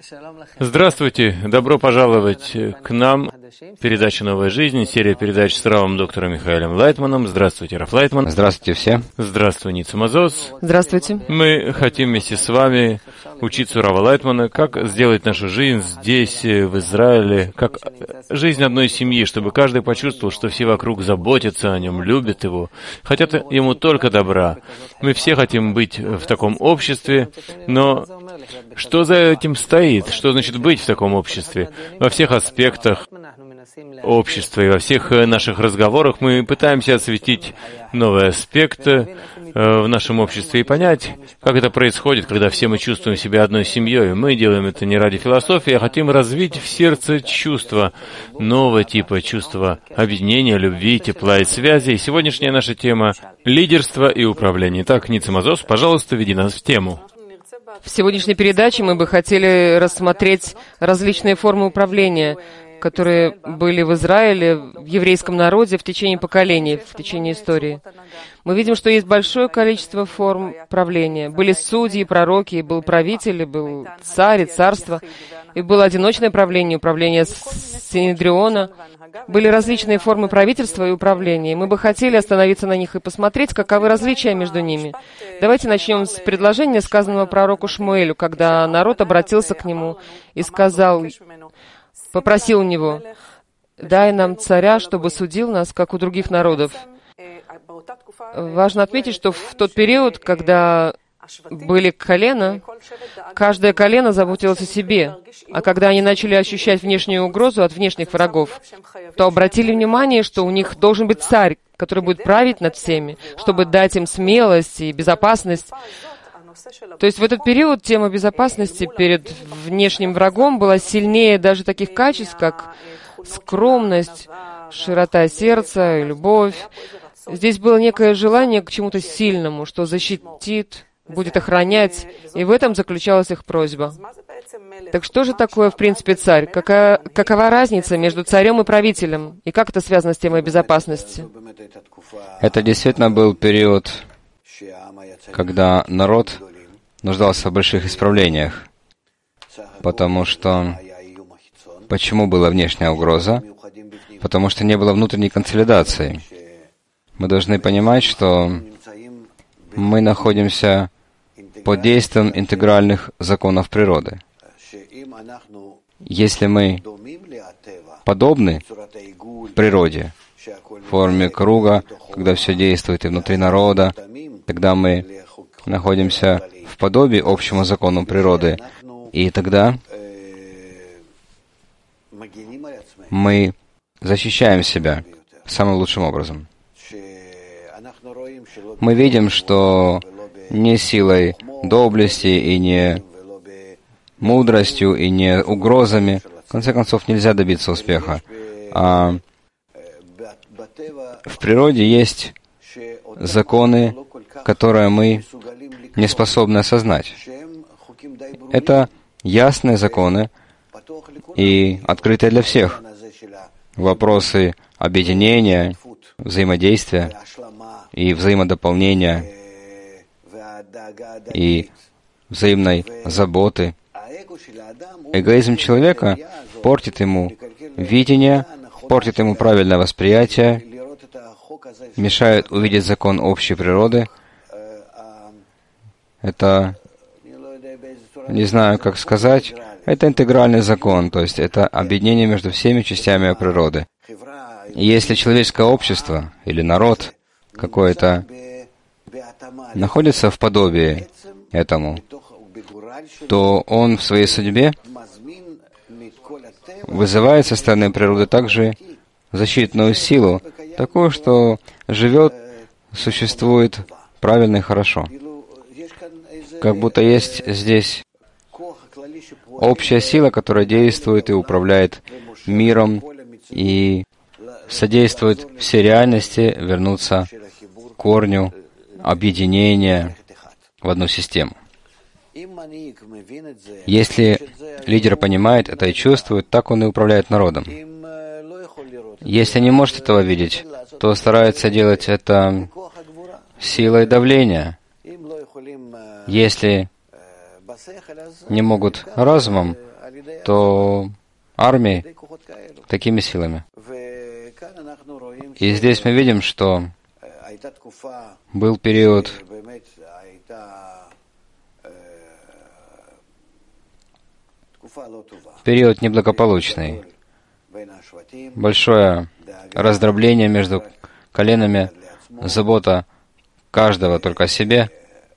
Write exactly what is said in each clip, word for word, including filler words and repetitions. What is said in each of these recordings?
Здравствуйте, добро пожаловать к нам. Передача «Новая жизнь», серия передач с Равом доктором Михаилом Лайтманом. Здравствуйте, Рав Лайтман. Здравствуйте все. Здравствуй, Ница Мазос. Здравствуйте. Мы хотим вместе с вами учиться у Рава Лайтмана, как сделать нашу жизнь здесь, в Израиле, как жизнь одной семьи, чтобы каждый почувствовал, что все вокруг заботятся о нем, любят его, хотят ему только добра. Мы все хотим быть в таком обществе, но что за этим стоит? Что значит быть в таком обществе? Во всех аспектах общества и во всех наших разговорах мы пытаемся осветить новый аспект в нашем обществе и понять, как это происходит, когда все мы чувствуем себя одной семьей. Мы делаем это не ради философии, а хотим развить в сердце чувство, нового типа чувства объединения, любви, тепла и связи. И сегодняшняя наша тема — лидерство и управление. Итак, Ница Мазос, пожалуйста, веди нас в тему. В сегодняшней передаче мы бы хотели рассмотреть различные формы управления, которые были в Израиле, в еврейском народе в течение поколений, в течение истории. Мы видим, что есть большое количество форм правления. Были судьи, пророки, был правитель, был царь и царство, и было одиночное правление, управление Синедриона. Были различные формы правительства и управления. Мы бы хотели остановиться на них и посмотреть, каковы различия между ними. Давайте начнем с предложения, сказанного пророку Шмуэлю, когда народ обратился к нему и сказал, попросил у него: «Дай нам царя, чтобы судил нас, как у других народов». Важно отметить, что в тот период, когда были колена, каждое колено заботилось о себе, а когда они начали ощущать внешнюю угрозу от внешних врагов, то обратили внимание, что у них должен быть царь, который будет править над всеми, чтобы дать им смелость и безопасность. То есть в этот период тема безопасности перед внешним врагом была сильнее даже таких качеств, как скромность, широта сердца и любовь. Здесь было некое желание к чему-то сильному, что защитит, будет охранять, и в этом заключалась их просьба. Так что же такое, в принципе, царь? Какая, какова разница между царем и правителем? И как это связано с темой безопасности? Это действительно был период, когда народ нуждался в больших исправлениях, потому что... Почему была внешняя угроза? Потому что не было внутренней консолидации. Мы должны понимать, что мы находимся под действием интегральных законов природы. Если мы подобны природе, в форме круга, когда все действует и внутри народа, тогда мы находимся в подобии общему закону природы, и тогда мы защищаем себя самым лучшим образом. Мы видим, что не силой доблести и не мудростью и не угрозами, в конце концов, нельзя добиться успеха. А в природе есть законы, которые мы не способны осознать. Это ясные законы и открытые для всех. Вопросы объединения, взаимодействия и взаимодополнения и взаимной заботы. Эгоизм человека портит ему видение, портит ему правильное восприятие, мешает увидеть закон общей природы. Это, не знаю, как сказать, это интегральный закон, то есть это объединение между всеми частями природы. И если человеческое общество или народ какой-то находится в подобии этому, то он в своей судьбе вызывает со стороны природы также защитную силу, такую, что живет, существует правильно и хорошо. Как будто есть здесь общая сила, которая действует и управляет миром и содействует всей реальности вернуться к корню объединения в одну систему. Если лидер понимает это и чувствует, так он и управляет народом. Если не может этого видеть, то старается делать это силой давления. Если не могут разумом, то армии такими силами. И здесь мы видим, что был период, период неблагополучный, большое раздробление между коленами, забота каждого только о себе.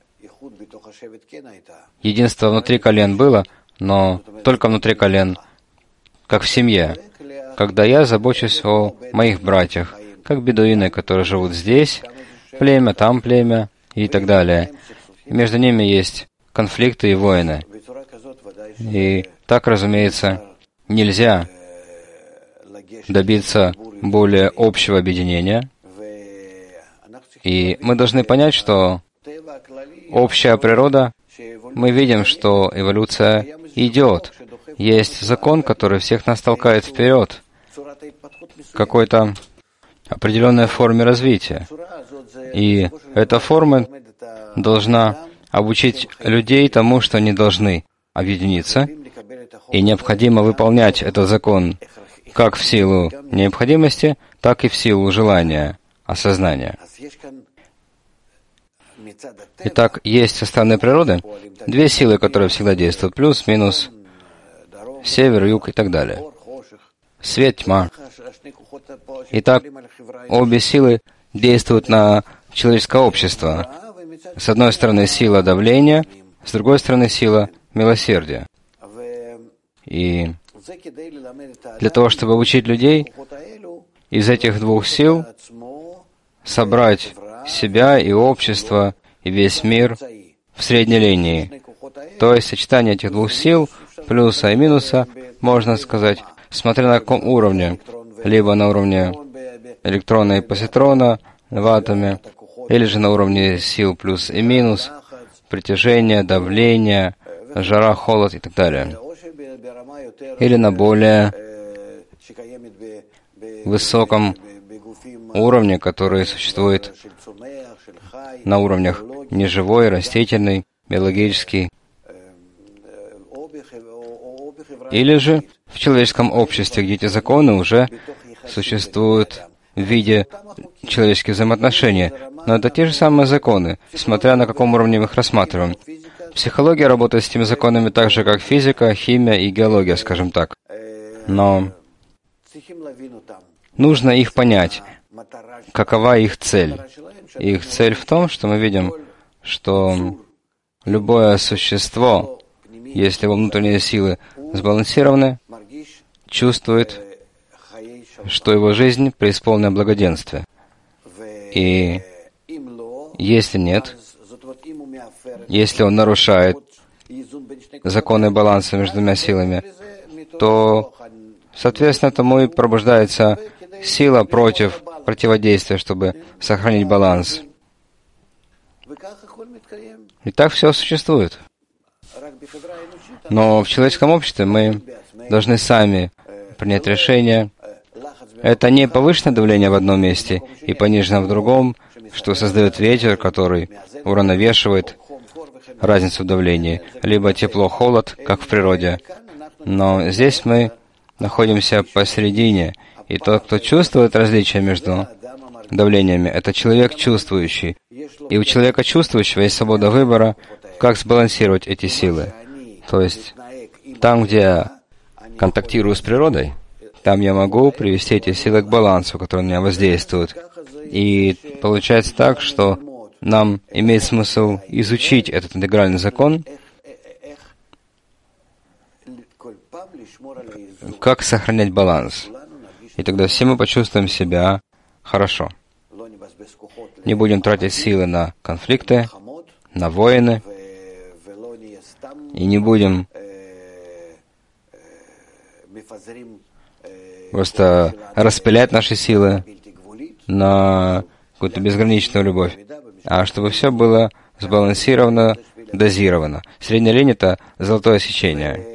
Единство внутри колен было, но только внутри колен, как в семье, когда я забочусь о моих братьях, как бедуины, которые живут здесь, племя, там племя и так далее. И между ними есть конфликты и войны. И так, разумеется, нельзя добиться более общего объединения. И мы должны понять, что общая природа, мы видим, что эволюция идет. Есть закон, который всех нас толкает вперед, к какой-то определенной форме развития. И эта форма должна обучить людей тому, что они должны объединиться, и необходимо выполнять этот закон как в силу необходимости, так и в силу желания, осознания. Итак, есть со стороны природы две силы, которые всегда действуют, плюс, минус, север, юг и так далее. Свет, тьма. Итак, обе силы действуют на человеческое общество. С одной стороны, сила давления, с другой стороны, сила милосердия. И для того, чтобы обучить людей, из этих двух сил собрать себя и общество, и весь мир в средней линии. То есть сочетание этих двух сил, плюса и минуса, можно сказать, смотря на каком уровне, либо на уровне электрона и позитрона в атоме, или же на уровне сил плюс и минус, притяжения, давления, жара, холод и так далее. Или на более высоком уровне, который существует на уровнях неживой, растительный, биологический. Или же в человеческом обществе, где эти законы уже существуют в виде человеческих взаимоотношений. Но это те же самые законы, смотря на каком уровне мы их рассматриваем. Психология работает с этими законами так же, как физика, химия и геология, скажем так. Но нужно их понять, какова их цель. Их цель в том, что мы видим, что любое существо, если его внутренние силы сбалансированы, чувствует, что его жизнь преисполнена благоденствия. И если нет, если он нарушает законы баланса между двумя силами, то, соответственно, тому и пробуждается сила против противодействия, чтобы сохранить баланс. И так все существует. Но в человеческом обществе мы должны сами принять решение. Это не повышенное давление в одном месте и пониженное в другом, что создает ветер, который уравновешивает разницу в давлении, либо тепло-холод, как в природе. Но здесь мы находимся посередине, и тот, кто чувствует различия между давлениями, это человек чувствующий. И у человека чувствующего есть свобода выбора, как сбалансировать эти силы. То есть, там, где я контактирую с природой, там я могу привести эти силы к балансу, который на меня воздействует. И получается так, что нам имеет смысл изучить этот интегральный закон, как сохранять баланс. И тогда все мы почувствуем себя хорошо. Не будем тратить силы на конфликты, на войны, и не будем просто распылять наши силы на какую-то безграничную любовь, а чтобы все было сбалансировано, дозировано. Средняя линия — это золотое сечение.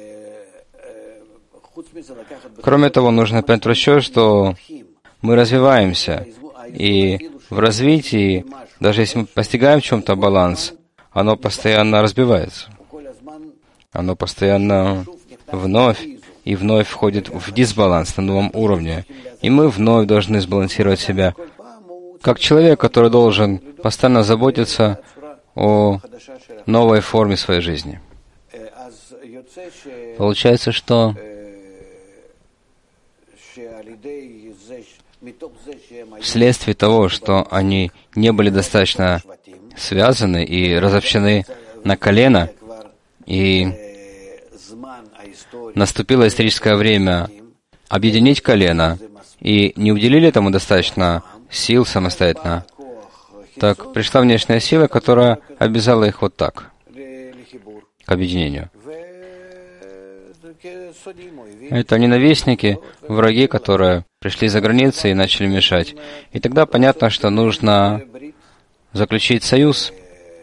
Кроме того, нужно понять в расчет, что мы развиваемся, и в развитии, даже если мы постигаем в чем-то баланс, оно постоянно разбивается. Оно постоянно вновь и вновь входит в дисбаланс на новом уровне. И мы вновь должны сбалансировать себя, как человек, который должен постоянно заботиться о новой форме своей жизни. Получается, что вследствие того, что они не были достаточно связаны и разобщены на колено, и наступило историческое время объединить колено, и не уделили этому достаточно сил самостоятельно, так пришла внешняя сила, которая обязала их вот так, к объединению. Это ненавистники, враги, которые пришли за границы и начали мешать. И тогда понятно, что нужно заключить союз,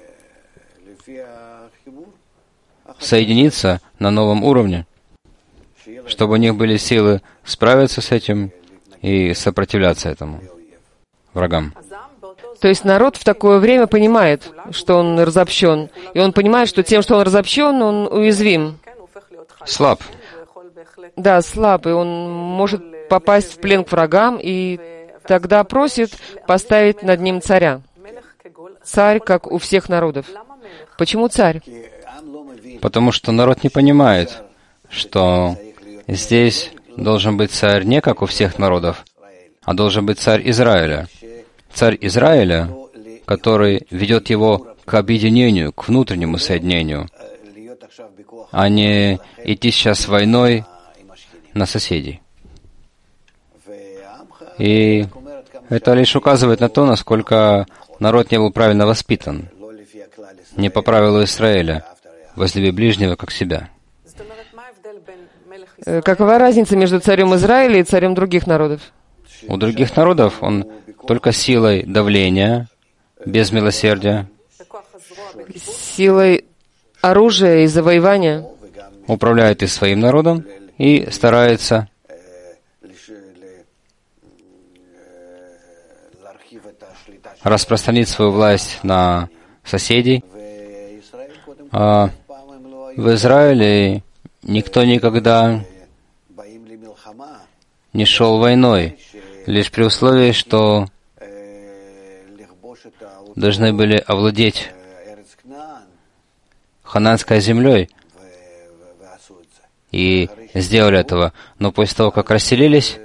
соединиться на новом уровне, чтобы у них были силы справиться с этим и сопротивляться этому врагам. То есть народ в такое время понимает, что он разобщен, и он понимает, что тем, что он разобщен, он уязвим. Слаб. Да, слаб, и он может попасть в плен к врагам, и тогда просит поставить над ним царя. Царь, как у всех народов. Почему царь? Потому что народ не понимает, что здесь должен быть царь не как у всех народов, а должен быть царь Израиля. Царь Израиля, который ведет его к объединению, к внутреннему соединению, а не идти сейчас войной на соседей. И это лишь указывает на то, насколько народ не был правильно воспитан, не по правилу Израиля, возлюби ближнего как себя. Какова разница между царем Израиля и царем других народов? У других народов он только силой давления, без милосердия, силой оружия и завоевания управляет и своим народом, и старается распространить свою власть на соседей. А в Израиле никто никогда не шел войной, лишь при условии, что должны были овладеть хананской землей, и сделали этого. Но после того, как расселились,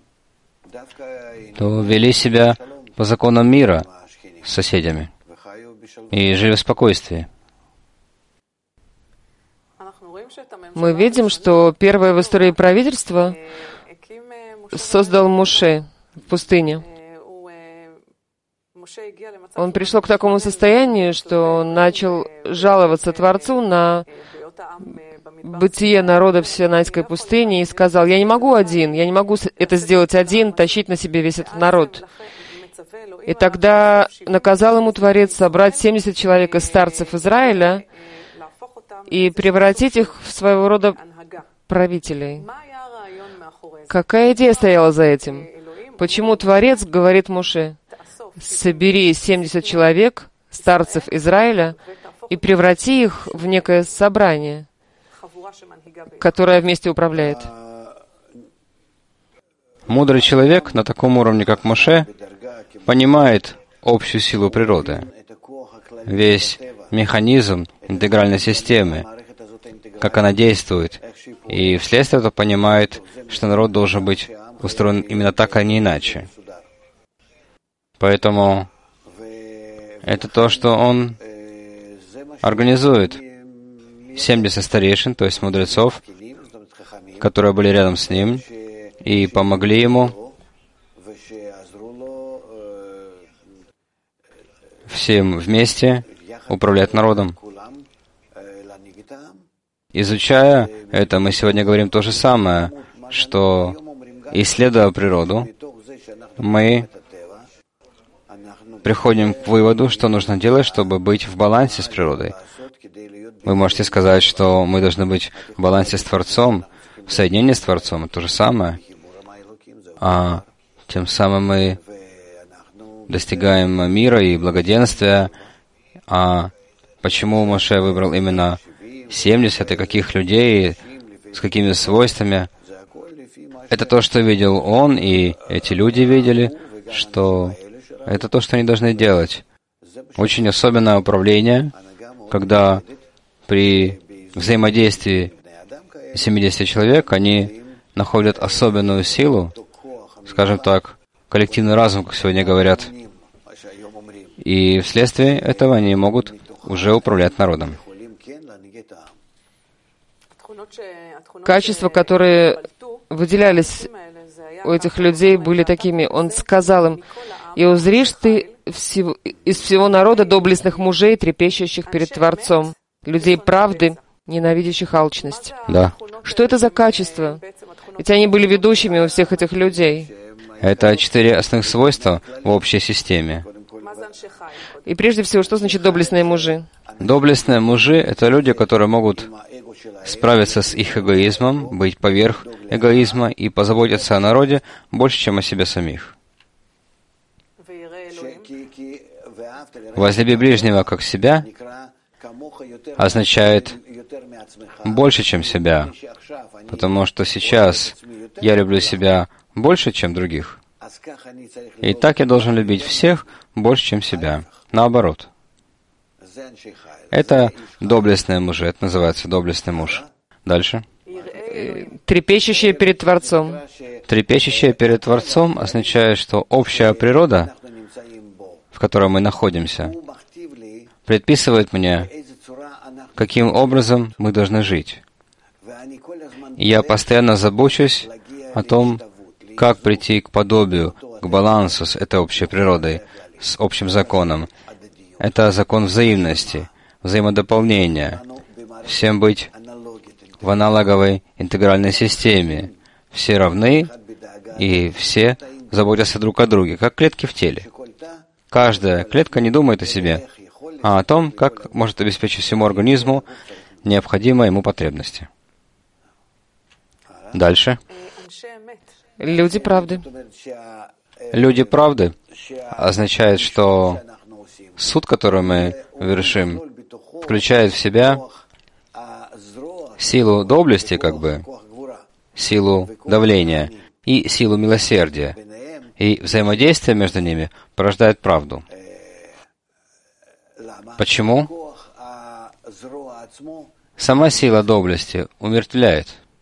то вели себя по законам мира с соседями и жили в спокойствии. Мы видим, что первое в истории правительство создал Моше в пустыне. Он пришел к такому состоянию, что он начал жаловаться Творцу на бытие народа в Синайской пустыне и сказал: «Я не могу один, я не могу это сделать один, тащить на себе весь этот народ». И тогда наказал ему Творец собрать семьдесят человек из старцев Израиля и превратить их в своего рода правителей. Какая идея стояла за этим? Почему Творец говорит Моше: «Собери семьдесят человек, старцев Израиля, и преврати их в некое собрание, которое вместе управляет»? Мудрый человек на таком уровне, как Моше, понимает общую силу природы, весь механизм интегральной системы, как она действует, и вследствие этого понимает, что народ должен быть устроен именно так, а не иначе. Поэтому это то, что он организует. семьдесят старейшин, то есть мудрецов, которые были рядом с ним и помогли ему всем вместе управлять народом. Изучая это, мы сегодня говорим то же самое, что, исследуя природу, мы приходим к выводу, что нужно делать, чтобы быть в балансе с природой. Вы можете сказать, что мы должны быть в балансе с Творцом, в соединении с Творцом, это то же самое. А тем самым мы достигаем мира и благоденствия. А почему Моше выбрал именно семьдесят и каких людей, с какими свойствами. Это то, что видел он, и эти люди видели, что это то, что они должны делать. Очень особенное управление, когда при взаимодействии семидесяти человек они находят особенную силу, скажем так, коллективный разум, как сегодня говорят, и вследствие этого они могут уже управлять народом. Качества, которые выделялись у этих людей, были такими. Он сказал им: «И узришь ты всего, из всего народа доблестных мужей, трепещущих перед Творцом, людей правды, ненавидящих алчность». Да. Что это за качества? Ведь они были ведущими у всех этих людей. Это четыре основных свойства в общей системе. И прежде всего, что значит доблестные мужи? Доблестные мужи — это люди, которые могут справиться с их эгоизмом, быть поверх эгоизма и позаботиться о народе больше, чем о себе самих. «Возлюби ближнего как себя» означает больше, чем себя, потому что сейчас я люблю себя больше, чем других. И так я должен любить всех больше, чем себя. Наоборот. Это доблестные мужи, это называется доблестный муж. Дальше. Трепещущие перед Творцом. Трепещущие перед Творцом означает, что общая природа, в которой мы находимся, предписывает мне, каким образом мы должны жить. И я постоянно забочусь о том, как прийти к подобию, к балансу с этой общей природой, с общим законом. Это закон взаимности, взаимодополнения. Всем быть в аналоговой интегральной системе. Все равны, и все заботятся друг о друге, как клетки в теле. Каждая клетка не думает о себе, а о том, как может обеспечить всему организму необходимые ему потребности. Дальше. Люди правды. Люди правды означает, что суд, который мы вершим, включает в себя силу доблести, как бы, силу давления и силу милосердия. И взаимодействие между ними порождает правду. Почему? Сама сила доблести умертвляет.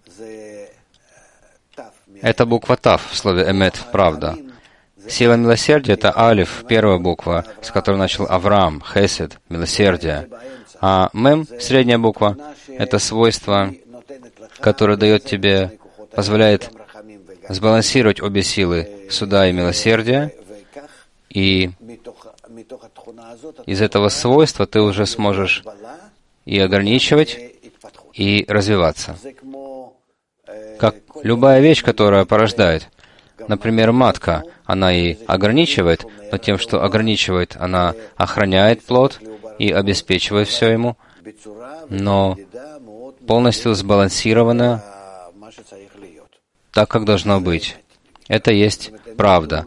Это буква Тав в слове «эмет» — правда. Сила милосердия — это алиф, первая буква, с которой начал Авраам, хесед, милосердие. А мем, средняя буква, это свойство, которое дает тебе, позволяет сбалансировать обе силы суда и милосердия, и из этого свойства ты уже сможешь и ограничивать, и развиваться. Как любая вещь, которая порождает. Например, матка, она и ограничивает, но тем, что ограничивает, она охраняет плод и обеспечивает все ему, но полностью сбалансирована так, как должно быть. Это есть правда.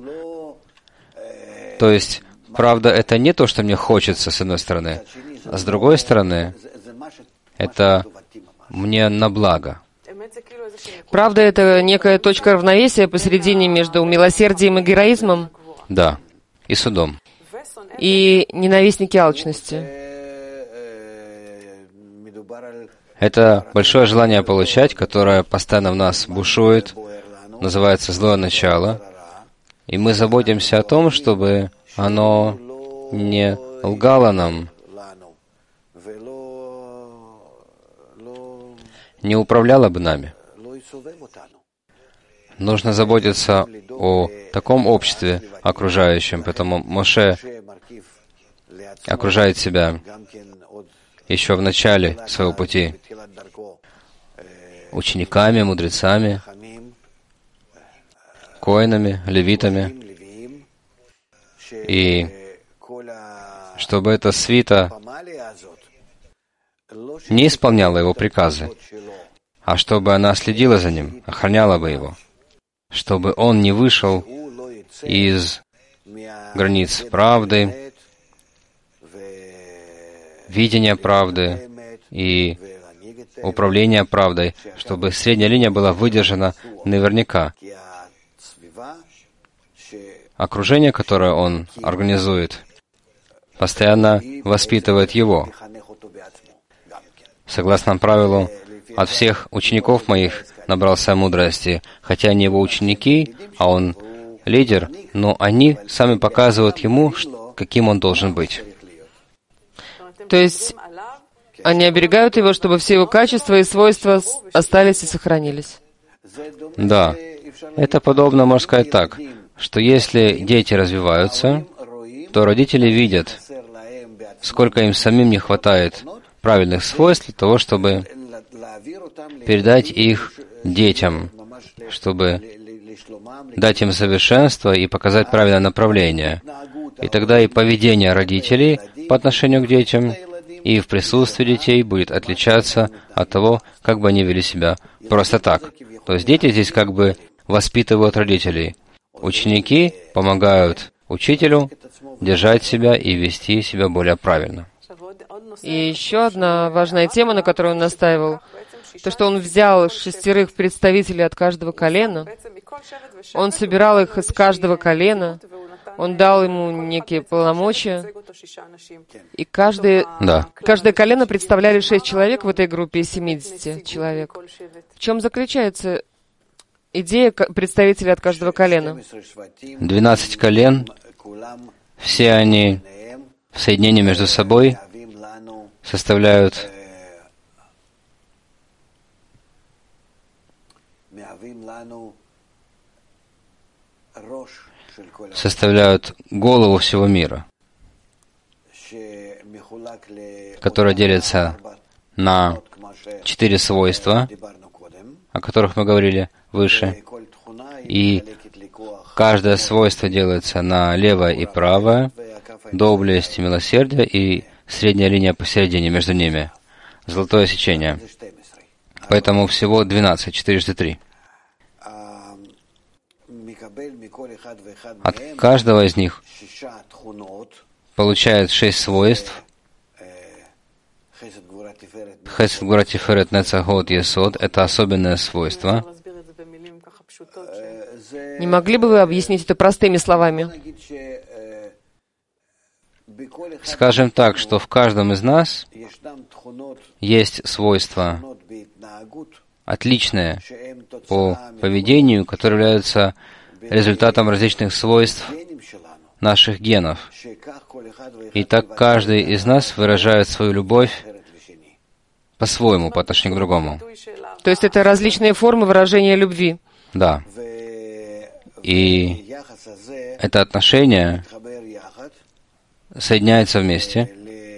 То есть, правда — это не то, что мне хочется, с одной стороны, а с другой стороны, это мне на благо. Правда — это некая точка равновесия посередине между милосердием и героизмом? Да, и судом. И ненавистники алчности. Это большое желание получать, которое постоянно в нас бушует, называется злое начало, и мы заботимся о том, чтобы оно не лгало нам, не управляло бы нами. Нужно заботиться о таком обществе окружающем, поэтому Моше окружает себя еще в начале своего пути учениками, мудрецами, коинами, левитами, и чтобы эта свита не исполняла его приказы, а чтобы она следила за ним, охраняла бы его, чтобы он не вышел из границ правды, видения правды и управления правдой, чтобы средняя линия была выдержана наверняка. Окружение, которое он организует, постоянно воспитывает его. Согласно правилу, от всех учеников моих набрался мудрости, хотя они его ученики, а он лидер, но они сами показывают ему, каким он должен быть. То есть они оберегают его, чтобы все его качества и свойства остались и сохранились. Да. Это подобно, можно сказать так, что если дети развиваются, то родители видят, сколько им самим не хватает правильных свойств для того, чтобы передать их детям, чтобы дать им совершенство и показать правильное направление. И тогда и поведение родителей по отношению к детям и в присутствии детей будет отличаться от того, как бы они вели себя просто так. То есть дети здесь как бы воспитывают родителей. Ученики помогают учителю держать себя и вести себя более правильно. И еще одна важная тема, на которую он настаивал, то, что он взял шестерых представителей от каждого колена, он собирал их из каждого колена, он дал ему некие полномочия, и каждое, да. каждое колено представляли шесть человек в этой группе из семидесяти человек. В чем заключается идея представителей от каждого колена? Двенадцать колен, все они в соединении между собой составляют составляют голову всего мира, которая делится на четыре свойства, о которых мы говорили выше, и каждое свойство делится на левое и правое, доблесть и милосердие, и средняя линия посередине между ними, золотое сечение. Поэтому всего двенадцать, четырежды три. От каждого из них получает шесть свойств. Хесед, Гвура, Тиферет, Нецах, Год, Есод — это особенное свойство. Не могли бы вы объяснить это простыми словами? Скажем так, что в каждом из нас есть свойства, отличные по поведению, которые являются результатом различных свойств наших генов. И так каждый из нас выражает свою любовь по-своему, по отношению к другому. То есть это различные формы выражения любви. Да. И это отношение соединяется вместе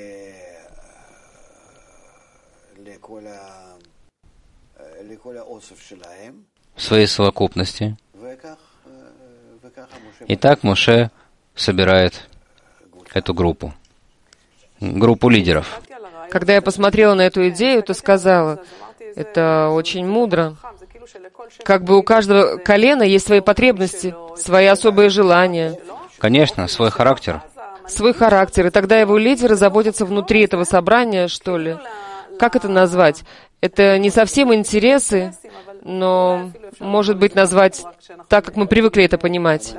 в своей совокупности. И так Моше собирает эту группу, группу лидеров. Когда я посмотрела на эту идею, то сказала, это очень мудро. Как бы у каждого колена есть свои потребности, свои особые желания. Конечно, свой характер. Свой характер. И тогда его лидеры заботятся внутри этого собрания, что ли. Как это назвать? Это не совсем интересы, но, может быть, назвать так, как мы привыкли это понимать.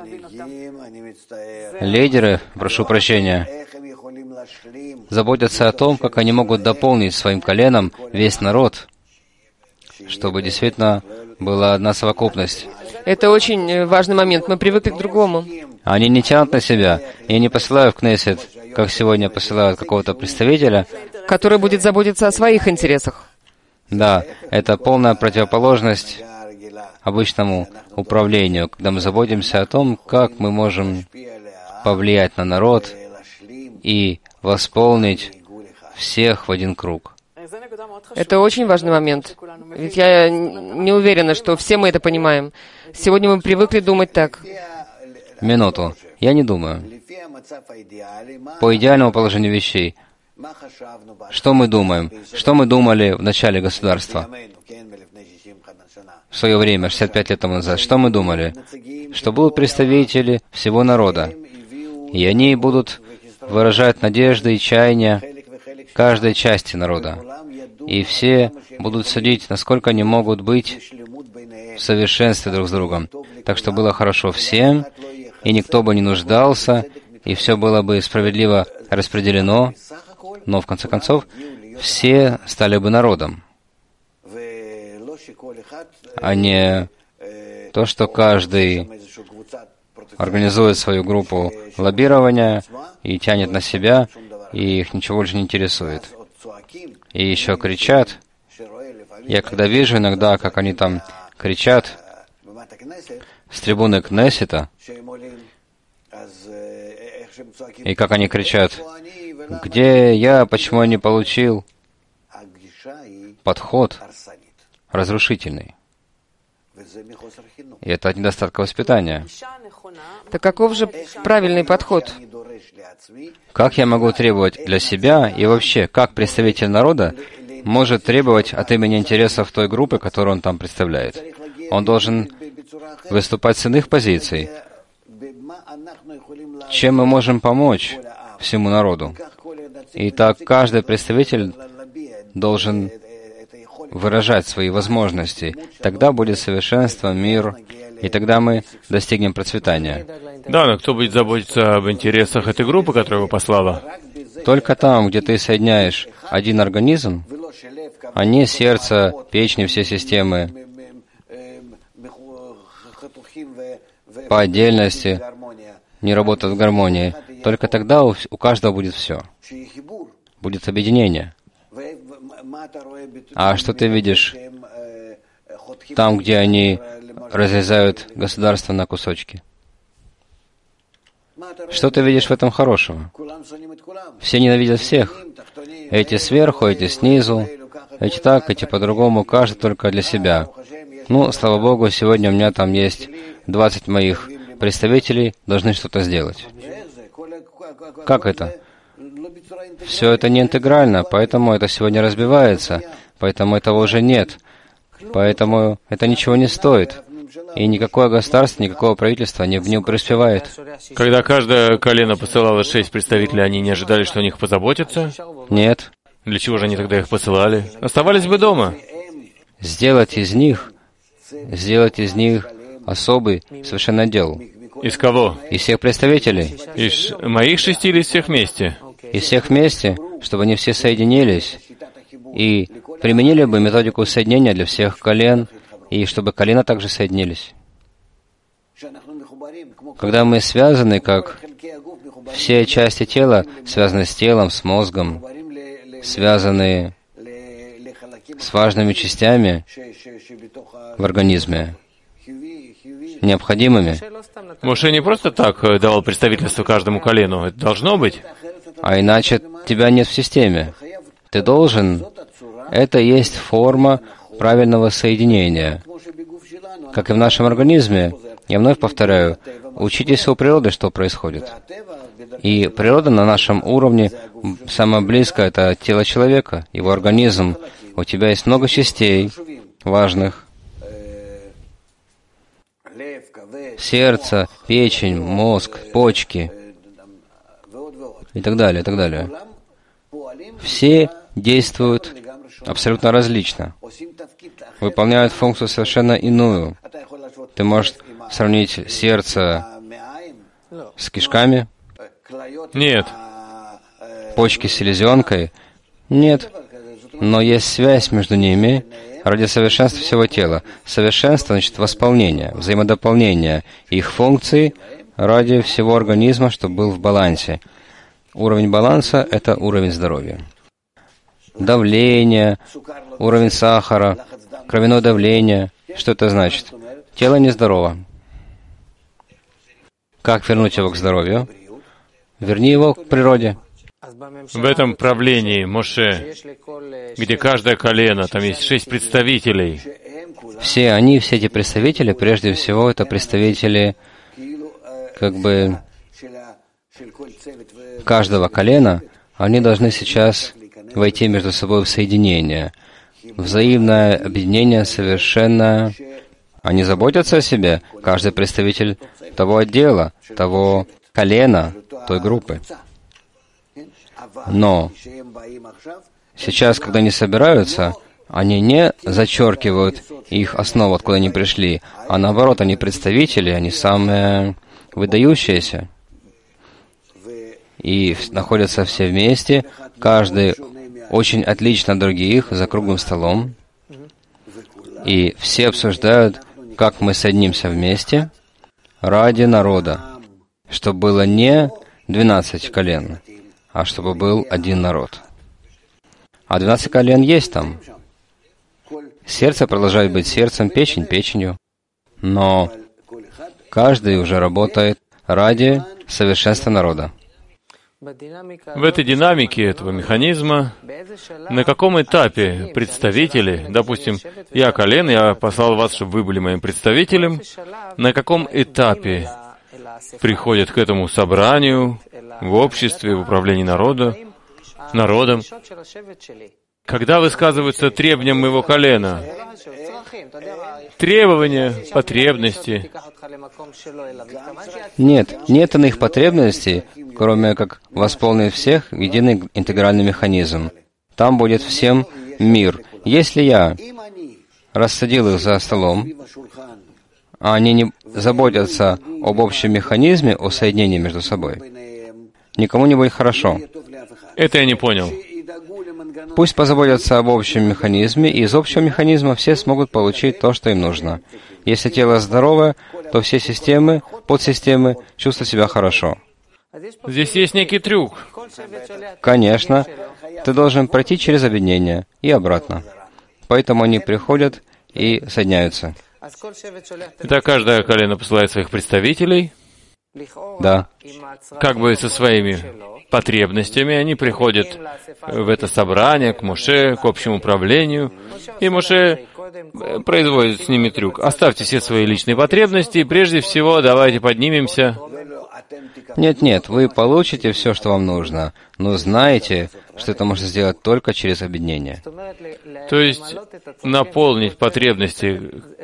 Лидеры, прошу прощения, заботятся о том, как они могут дополнить своим коленом весь народ, чтобы действительно была одна совокупность. Это очень важный момент. Мы привыкли к другому. Они не тянут на себя и не посылают в Кнессет, как сегодня посылают какого-то представителя, который будет заботиться о своих интересах. Да, это полная противоположность обычному управлению, когда мы заботимся о том, как мы можем повлиять на народ и восполнить всех в один круг. Это очень важный момент. Ведь я не уверена, что все мы это понимаем. Сегодня мы привыкли думать так. Минуту. Я не думаю. По идеальному положению вещей, что мы думаем? Что мы думали в начале государства? В свое время, шестьдесят пять лет тому назад. Что мы думали? Что будут представители всего народа. И они будут выражать надежды и чаяния каждой части народа. И все будут судить, насколько они могут быть в совершенстве друг с другом. Так что было хорошо всем, и никто бы не нуждался, и все было бы справедливо распределено, но в конце концов все стали бы народом, а не то, что каждый организует свою группу лоббирования и тянет на себя, и их ничего больше не интересует. И еще кричат. Я когда вижу иногда, как они там кричат с трибуны Кнессета, и как они кричат, где я, почему я не получил подход разрушительный. И это от недостатка воспитания. Так каков же правильный подход? Как я могу требовать для себя и вообще, как представитель народа может требовать от имени интересов той группы, которую он там представляет? Он должен выступать с иных позиций. Чем мы можем помочь всему народу? И так каждый представитель должен выражать свои возможности. Тогда будет совершенство, мир, и тогда мы достигнем процветания. Да, но кто будет заботиться об интересах этой группы, которая его послала? Только там, где ты соединяешь один организм, а не сердце, печень, все системы по отдельности не работают в гармонии. Только тогда у, у каждого будет все. Будет объединение. А что ты видишь там, где они разрезают государство на кусочки? Что ты видишь в этом хорошего? Все ненавидят всех. Эти сверху, эти снизу, эти так, эти по-другому, каждый только для себя. Ну, слава Богу, сегодня у меня там есть двадцать моих представителей, должны что-то сделать. Как это? Все это не интегрально, поэтому это сегодня разбивается, поэтому этого уже нет, поэтому это ничего не стоит. И никакое государство, никакого правительства не, не преуспевает. Когда каждое колено посылало шесть представителей, они не ожидали, что о них позаботятся? Нет. Для чего же они тогда их посылали? Оставались бы дома. Сделать из них, сделать из них особый совершенно отдел. Из кого? Из всех представителей. Из моих шести или из всех вместе? Из всех вместе, чтобы они все соединились и применили бы методику соединения для всех колен, и чтобы колена также соединились. Когда мы связаны, как все части тела связаны с телом, с мозгом, связаны с важными частями в организме, необходимыми. Моше не просто так давал представительство каждому колену. Это должно быть. А иначе тебя нет в системе. Ты должен... Это и есть форма правильного соединения. Как и в нашем организме. Я вновь повторяю, учитесь у природы, что происходит. И природа на нашем уровне, самое близкое, это тело человека, его организм. У тебя есть много частей важных. Сердце, печень, мозг, почки и так далее, и так далее. Все действуют абсолютно различно, выполняют функцию совершенно иную. Ты можешь сравнить сердце с кишками? Нет. Почки с селезенкой? Нет. Но есть связь между ними ради совершенства всего тела. Совершенство значит восполнение, взаимодополнение их функций ради всего организма, чтобы был в балансе. Уровень баланса — это уровень здоровья. Давление, уровень сахара, кровяное давление. Что это значит? Тело нездорово. Как вернуть его к здоровью? Верни его к природе. В этом правлении, Моше, где каждое колено, там есть шесть представителей. Все они, все эти представители, прежде всего, это представители, как бы, каждого колена. Они должны сейчас войти между собой в соединение. Взаимное объединение совершенно... Они заботятся о себе, каждый представитель того отдела, того колена, той группы. Но сейчас, когда они собираются, они не зачеркивают их основу, откуда они пришли, а наоборот, они представители, они самые выдающиеся. И находятся все вместе, каждый очень отлично от других, за круглым столом. И все обсуждают, как мы соединимся вместе ради народа, чтобы было не двенадцать колен, а чтобы был один народ. А двенадцать колен есть там. Сердце продолжает быть сердцем, печень — печенью. Но каждый уже работает ради совершенства народа. В этой динамике этого механизма, на каком этапе представители, допустим, я колен, я послал вас, чтобы вы были моим представителем, на каком этапе приходят к этому собранию, в обществе, в управлении народа, народом, когда высказываются требования моего колена, требования, потребности. Нет, нет иных потребностей, кроме как восполнить всех в единый интегральный механизм. Там будет всем мир. Если я рассадил их за столом, а они не заботятся об общем механизме, о соединении между собой, никому не будет хорошо. Это я не понял. Пусть позаботятся об общем механизме, и из общего механизма все смогут получить то, что им нужно. Если тело здоровое, то все системы, подсистемы чувствуют себя хорошо. Здесь есть некий трюк. Конечно, ты должен пройти через объединение и обратно. Поэтому они приходят и соединяются. Итак, каждое колено посылает своих представителей. Да. Как бы со своими потребностями они приходят в это собрание, к Моше, к общему управлению, и Моше производит с ними трюк. Оставьте все свои личные потребности, и прежде всего давайте поднимемся. Нет-нет, вы получите все, что вам нужно, но знаете, что это можно сделать только через объединение. То есть наполнить потребности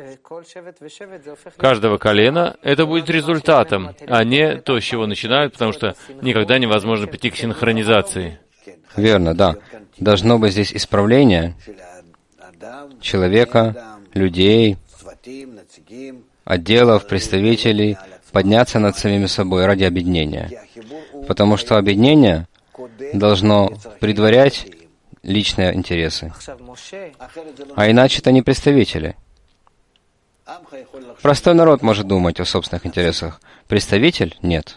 каждого колена, это будет результатом, а не то, с чего начинают, потому что никогда невозможно прийти к синхронизации. Верно, да. Должно быть здесь исправление человека, людей, отделов, представителей, подняться над самими собой ради объединения. Потому что объединение должно предварять личные интересы. А иначе это не представители. Простой народ может думать о собственных интересах. Представитель — нет.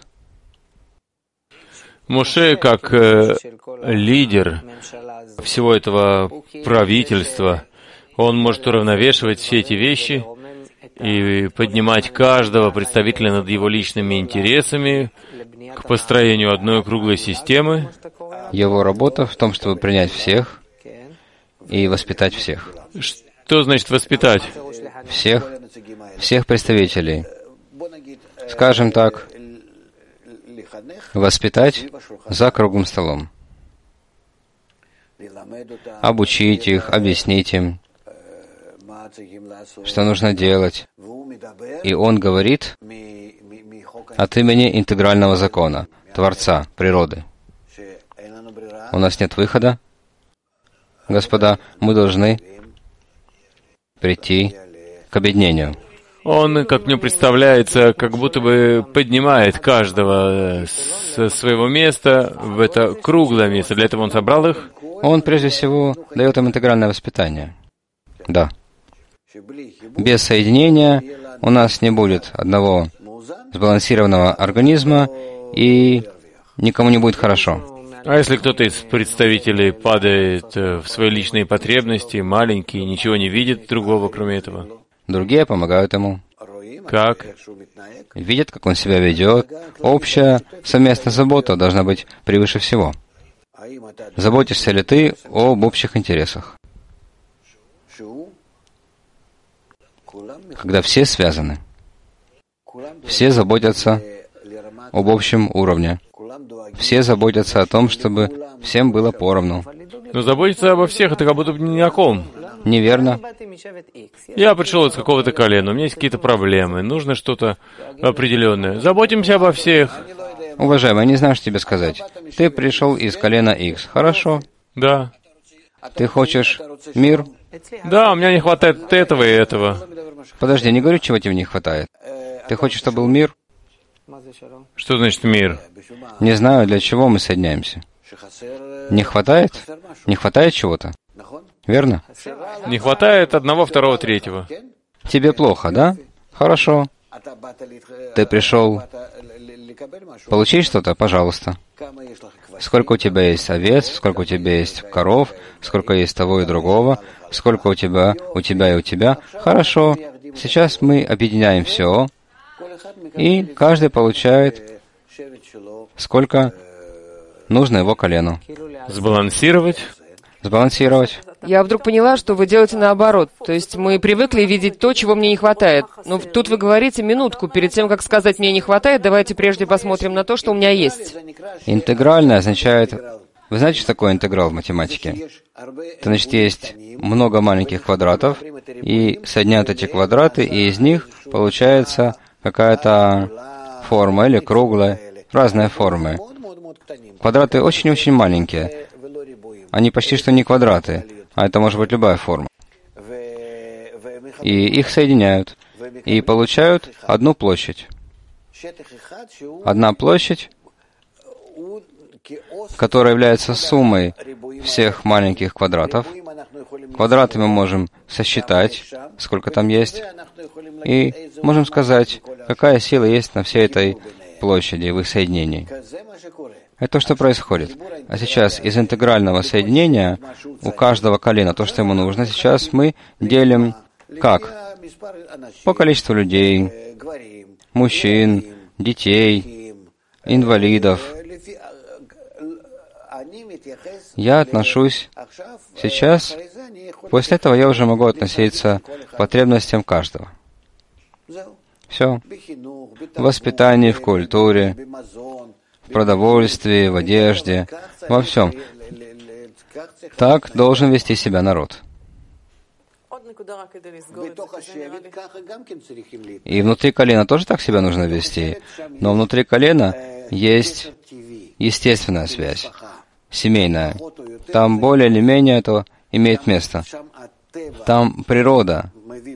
Моше, как э, лидер всего этого правительства, он может уравновешивать все эти вещи и поднимать каждого представителя над его личными интересами к построению одной круглой системы. Его работа в том, чтобы принять всех и воспитать всех. Что значит воспитать? Всех, всех представителей. Скажем так, воспитать за круглым столом. Обучить их, объяснить им, что нужно делать. И он говорит от имени интегрального закона, Творца, природы. У нас нет выхода. Господа, мы должны прийти к объединению. Он, как мне представляется, как будто бы поднимает каждого со своего места в это круглое место. Для этого он собрал их. Он, прежде всего, дает им интегральное воспитание. Да. Без соединения у нас не будет одного сбалансированного организма, и никому не будет хорошо. А если кто-то из представителей падает в свои личные потребности, маленький, ничего не видит другого, кроме этого? Другие помогают ему. Как? Видят, как он себя ведет. Общая совместная забота должна быть превыше всего. Заботишься ли ты об общих интересах? Когда все связаны, все заботятся об общем уровне, все заботятся о том, чтобы всем было поровну. Но заботиться обо всех — это как будто бы ни о ком. Неверно. Я пришел из какого-то колена, у меня есть какие-то проблемы, нужно что-то определенное. Заботимся обо всех. Уважаемый, я не знаю, что тебе сказать. Ты пришел из колена X. Хорошо. Да. Ты хочешь мир? Да, у меня не хватает этого и этого. Подожди, не говорю, чего тебе не хватает. Ты хочешь, чтобы был мир? Что значит мир? Не знаю, для чего мы соединяемся. Не хватает? Не хватает чего-то? Верно? Не хватает одного, второго, третьего. Тебе плохо, да? Хорошо. Ты пришел получить что-то? Пожалуйста. Сколько у тебя есть овец, сколько у тебя есть коров, сколько есть того и другого, сколько у тебя, у тебя и у тебя. Хорошо. Сейчас мы объединяем все, и каждый получает, сколько нужно его колену. Сбалансировать. Сбалансировать. Я вдруг поняла, что вы делаете наоборот. То есть мы привыкли видеть то, чего мне не хватает. Но тут вы говорите минутку, перед тем, как сказать «мне не хватает», давайте прежде посмотрим на то, что у меня есть. Интегральное означает... Вы знаете, что такое интеграл в математике? Это значит, есть много маленьких квадратов, и соединяют эти квадраты, и из них получается какая-то форма, или круглая, разные формы. Квадраты очень-очень маленькие. Они почти что не квадраты, а это может быть любая форма. И их соединяют, и получают одну площадь. Одна площадь, которая является суммой всех маленьких квадратов. Квадраты мы можем сосчитать, сколько там есть, и можем сказать, какая сила есть на всей этой площади в их соединении. Это то, что происходит. А сейчас из интегрального соединения у каждого колена то, что ему нужно, сейчас мы делим как? По количеству людей, мужчин, детей, инвалидов. Я отношусь сейчас, после этого я уже могу относиться к потребностям каждого. Все. В воспитании, в культуре, в продовольствии, в одежде, во всем. Так должен вести себя народ. И внутри колена тоже так себя нужно вести. Но внутри колена есть естественная связь, семейная. Там более или менее это имеет место. Там природа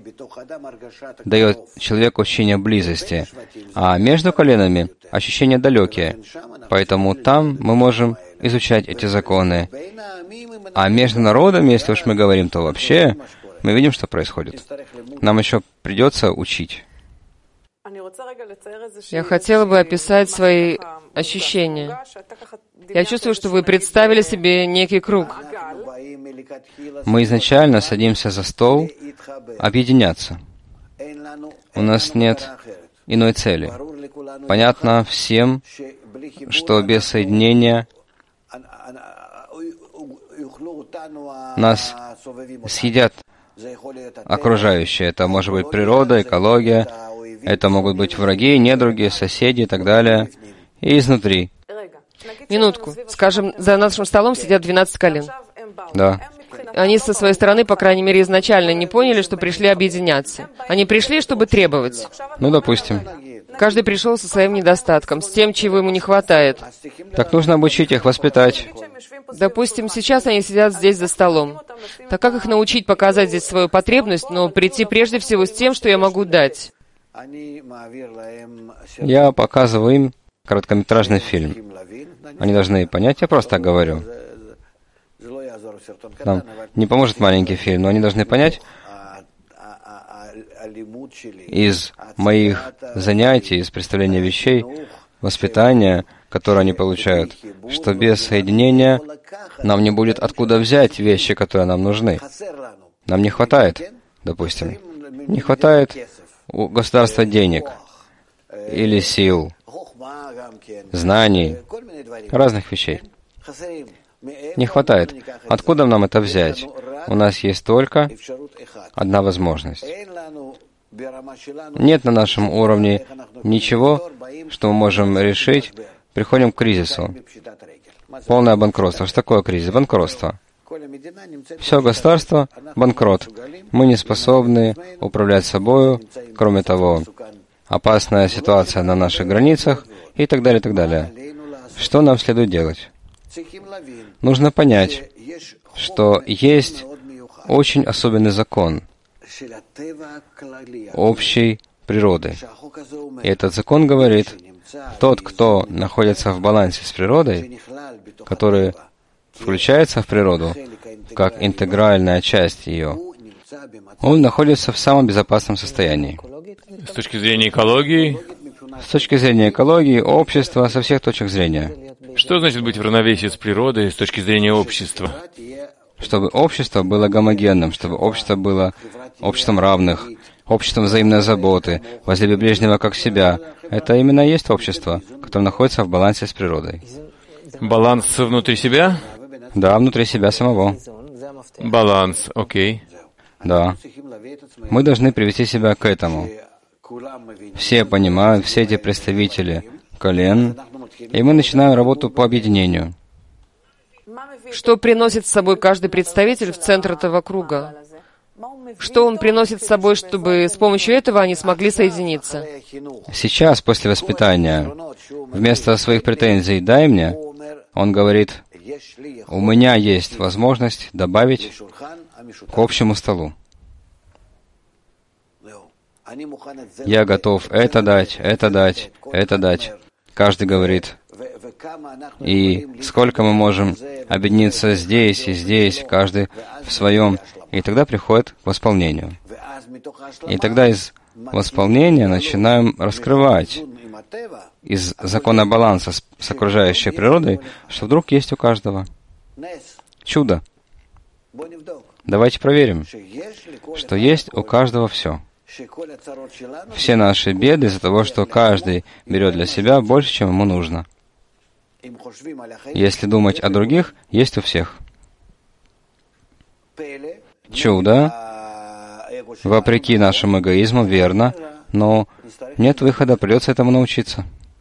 дает человеку ощущение близости, а между коленами ощущения далекие. Поэтому там мы можем изучать эти законы. А между народами, если уж мы говорим, то вообще мы видим, что происходит. Нам еще придется учить. Я хотела бы описать свои ощущения. Я чувствую, что вы представили себе некий круг. Мы изначально садимся за стол объединяться. У нас нет иной цели. Понятно всем, что без соединения нас съедят окружающие. Это может быть природа, экология, это могут быть враги, недруги, соседи и так далее. И изнутри. Минутку. Скажем, за нашим столом сидят двенадцать колен. Да. Они со своей стороны, по крайней мере, изначально не поняли, что пришли объединяться. Они пришли, чтобы требовать. Ну, допустим. Каждый пришел со своим недостатком, с тем, чего ему не хватает. Так нужно обучить их, воспитать. Допустим, сейчас они сидят здесь за столом. Так как их научить показать здесь свою потребность, но прийти прежде всего с тем, что я могу дать? Я показываю им короткометражный фильм. Они должны понять, я просто так говорю. Нам не поможет маленький фильм, но они должны понять из моих занятий, из представления вещей, воспитания, которое они получают, что без соединения нам не будет откуда взять вещи, которые нам нужны. Нам не хватает, допустим, не хватает у государства денег или сил, знаний, разных вещей. Не хватает. Откуда нам это взять? У нас есть только одна возможность. Нет на нашем уровне ничего, что мы можем решить. Приходим к кризису. Полное банкротство. Что такое кризис? Банкротство. Все государство — банкрот. Мы не способны управлять собою. Кроме того, опасная ситуация на наших границах, и так далее, и так далее. Что нам следует делать? Нужно понять, что есть очень особенный закон общей природы. И этот закон говорит, тот, кто находится в балансе с природой, который включается в природу как интегральная часть ее, он находится в самом безопасном состоянии. С точки зрения экологии? С точки зрения экологии, общества, со всех точек зрения. Что значит быть в равновесии с природой с точки зрения общества? Чтобы общество было гомогенным, чтобы общество было обществом равных, обществом взаимной заботы, возлюби ближнего как себя. Это именно и есть общество, которое находится в балансе с природой. Баланс внутри себя? Да, внутри себя самого. Баланс, окей. Да. Мы должны привести себя к этому. Все понимают, все эти представители колен, и мы начинаем работу по объединению. Что приносит с собой каждый представитель в центр этого круга? Что он приносит с собой, чтобы с помощью этого они смогли соединиться? Сейчас, после воспитания, вместо своих претензий «дай мне», он говорит, «У меня есть возможность добавить к общему столу. Я готов это дать, это дать, это дать». Каждый говорит, и сколько мы можем объединиться здесь и здесь, каждый в своем, и тогда приходит к восполнению. И тогда из восполнения начинаем раскрывать из закона баланса с, с окружающей природой, что вдруг есть у каждого. Чудо. Давайте проверим, что есть у каждого все. Все наши беды из-за того, что каждый берет для себя больше, чем ему нужно. Если думать о других, есть у всех. Чудо, вопреки нашему эгоизму, верно, но нет выхода, придется этому научиться.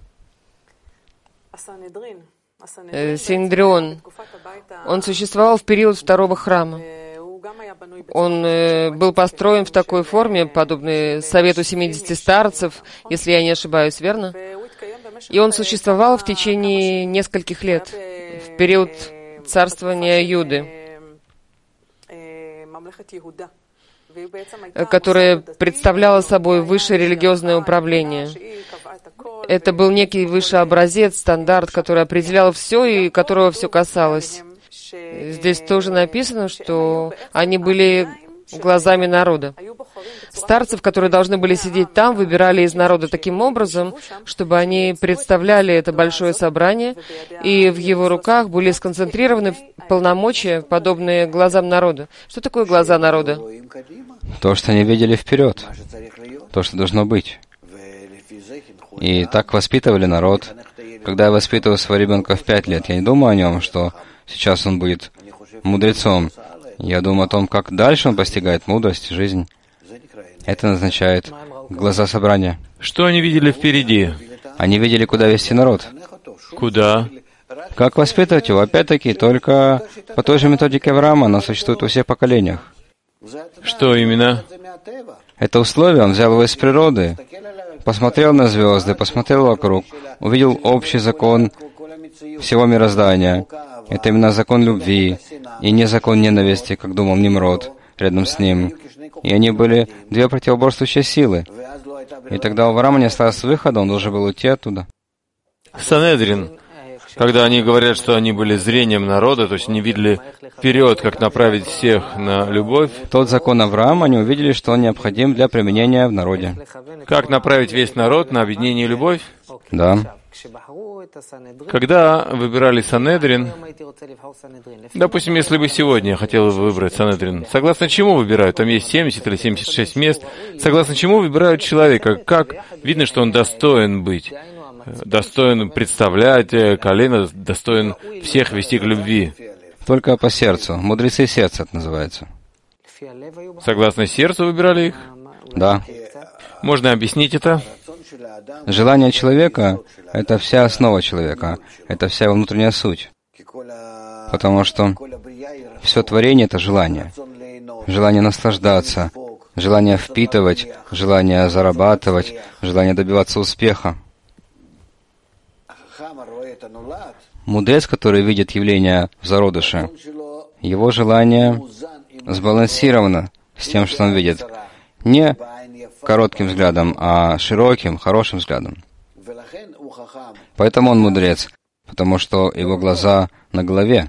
Синедрион, он существовал в период второго храма. Он э, был построен в такой форме, подобной Совету семидесяти старцев, если я не ошибаюсь, верно? И он существовал в течение нескольких лет, в период царствования Юды, которое представляло собой высшее религиозное управление. Это был некий высший образец, стандарт, который определял все и которого все касалось. Здесь тоже написано, что они были глазами народа. Старцев, которые должны были сидеть там, выбирали из народа таким образом, чтобы они представляли это большое собрание, и в его руках были сконцентрированы полномочия, подобные глазам народа. Что такое глаза народа? То, что они видели вперед, то, что должно быть. И так воспитывали народ. Когда я воспитываю своего ребенка в пять лет, я не думаю о нем, что сейчас он будет мудрецом. Я думаю о том, как дальше он постигает мудрость, жизнь. Это означает глаза собрания. Что они видели впереди? Они видели, куда вести народ. Куда? Как воспитывать его? Опять-таки, только по той же методике Авраама, она существует во всех поколениях. Что именно? Это условие, он взял его из природы, посмотрел на звезды, посмотрел вокруг, увидел общий закон всего мироздания. Это именно закон любви, и не закон ненависти, как думал Нимрод рядом с ним. И они были две противоборствующие силы. И тогда у Авраама не осталось выхода, он должен был уйти оттуда. Санедрин, когда они говорят, что они были зрением народа, то есть не видели вперед, как направить всех на любовь. Тот закон Авраама, они увидели, что он необходим для применения в народе. Как направить весь народ на объединение и любовь? Да. Когда выбирали Санедрин, допустим, если бы сегодня я хотел выбрать Санедрин, согласно чему выбирают? Там есть семьдесят или семьдесят шесть мест. Согласно чему выбирают человека? Как видно, что он достоин быть, достоин представлять колено, достоин всех вести к любви? Только по сердцу. Мудрецы сердца это называется. Согласно сердцу выбирали их? Да. Можно объяснить это? Желание человека — это вся основа человека, это вся его внутренняя суть. Потому что все творение — это желание. Желание наслаждаться, желание впитывать, желание зарабатывать, желание добиваться успеха. Мудрец, который видит явление в зародыше, его желание сбалансировано с тем, что он видит. Не коротким взглядом, а широким, хорошим взглядом. Поэтому он мудрец, потому что его глаза на голове.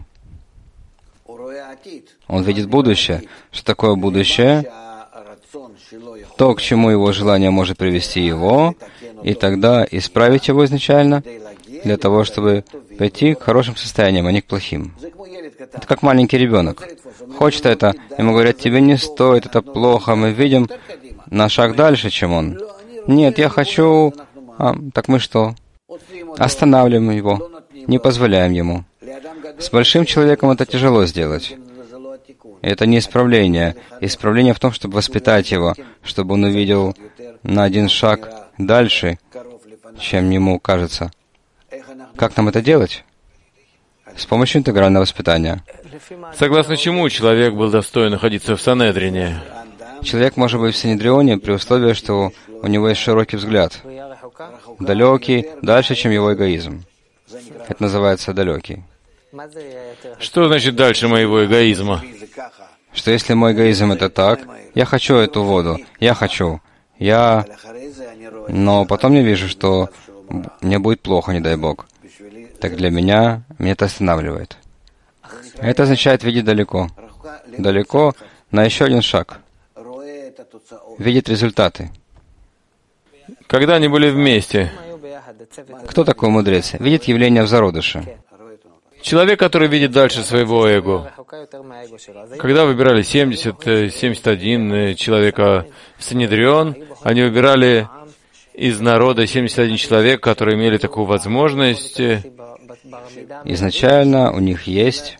Он видит будущее. Что такое будущее? То, к чему его желание может привести его, и тогда исправить его изначально, для того, чтобы прийти к хорошим состояниям, а не к плохим. Это как маленький ребенок. Хочет это, ему говорят, тебе не стоит, это плохо, мы видим на шаг дальше, чем он. Нет, я хочу... А, так мы что? Останавливаем его, не позволяем ему. С большим человеком это тяжело сделать. Это не исправление. Исправление в том, чтобы воспитать его, чтобы он увидел на один шаг дальше, чем ему кажется. Как нам это делать? С помощью интегрального воспитания. Согласно чему человек был достоин находиться в Санедрине? Человек может быть в Санедрионе при условии, что у него есть широкий взгляд. Далекий, дальше, чем его эгоизм. Это называется далекий. Что значит дальше моего эгоизма? Что если мой эгоизм это так, я хочу эту воду, я хочу, я... Но потом я вижу, что мне будет плохо, не дай Бог. Так для меня, меня это останавливает. Это означает видеть далеко. Далеко на еще один шаг. Видеть результаты. Когда они были вместе? Кто такой мудрец? Видит явление в зародыше. Человек, который видит дальше своего эго. Когда выбирали семьдесят, семьдесят один человека в Санедрион, они выбирали из народа семьдесят один человек, которые имели такую возможность. Изначально у них есть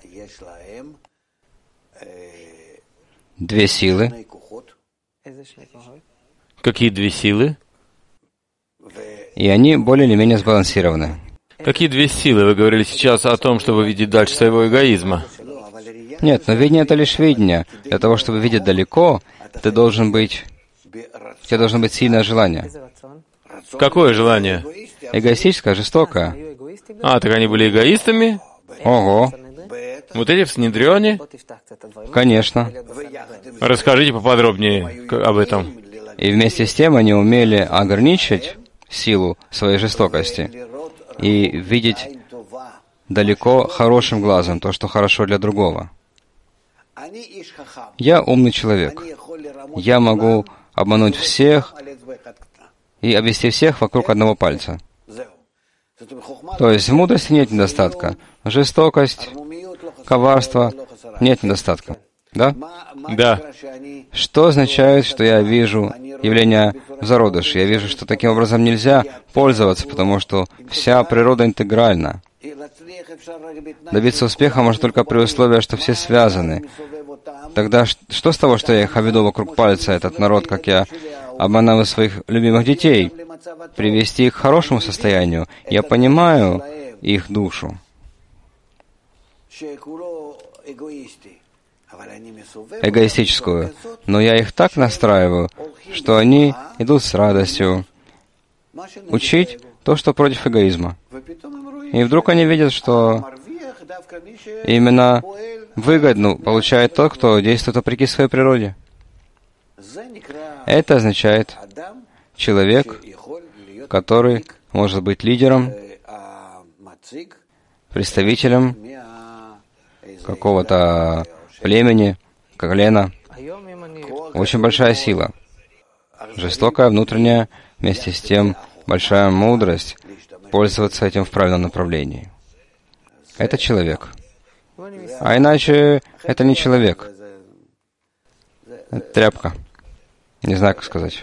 две силы. Какие две силы? И они более или менее сбалансированы. Какие две силы? Вы говорили сейчас о том, чтобы видеть дальше своего эгоизма. Нет, но видение — это лишь видение. Для того, чтобы видеть далеко, ты должен быть... У тебя должно быть сильное желание. Какое желание? Эгоистическое, жестокое. А, так они были эгоистами? Ого. Вот эти в Санедрионе? Конечно. Расскажите поподробнее об этом. И вместе с тем они умели ограничить силу своей жестокости и видеть далеко хорошим глазом то, что хорошо для другого. Я умный человек. Я могу обмануть всех и обвести всех вокруг одного пальца. То есть в мудрости нет недостатка. Жестокость, коварство — нет недостатка. Да? Да. Что означает, что я вижу явление в зародыше? Я вижу, что таким образом нельзя пользоваться, потому что вся природа интегральна. Добиться успеха можно только при условии, что все связаны. Тогда что с того, что я их обведу вокруг пальца, этот народ, как я обманываю своих любимых детей? Привести их к хорошему состоянию. Я понимаю их душу. Эгоистическую. Но я их так настраиваю, что они идут с радостью учить то, что против эгоизма. И вдруг они видят, что именно выгоду получает тот, кто действует вопреки своей природе. Это означает человек, который может быть лидером, представителем какого-то племени, колена. Очень большая сила. Жестокая, внутренняя, вместе с тем большая мудрость пользоваться этим в правильном направлении. Это человек. А иначе это не человек. Это тряпка. Не знаю, как сказать.